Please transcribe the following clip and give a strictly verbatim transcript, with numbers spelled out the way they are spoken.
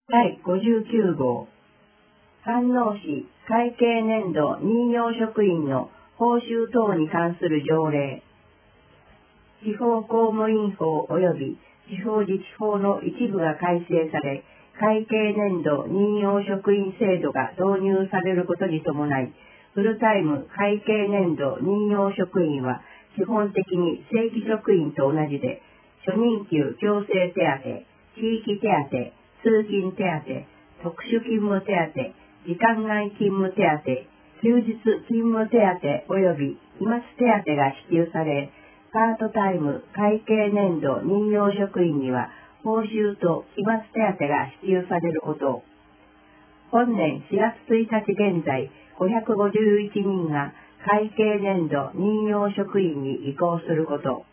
だいごじゅうきゅうごう飯能市会計年度任用職員の報酬等に関する条例。地方公務員法及び地方自治法の一部が改正され、会計年度任用職員制度が導入されることに伴い、フルタイム会計年度任用職員は基本的に正規職員と同じで、初任給強制手当、地域手当、通勤手当、特殊勤務手当、時間外勤務手当、休日勤務手当及び期末手当が支給され、パートタイム会計年度任用職員には報酬と期末手当が支給されることを。本年しがつついたち現在、ごひゃくごじゅういちにんが会計年度任用職員に移行すること。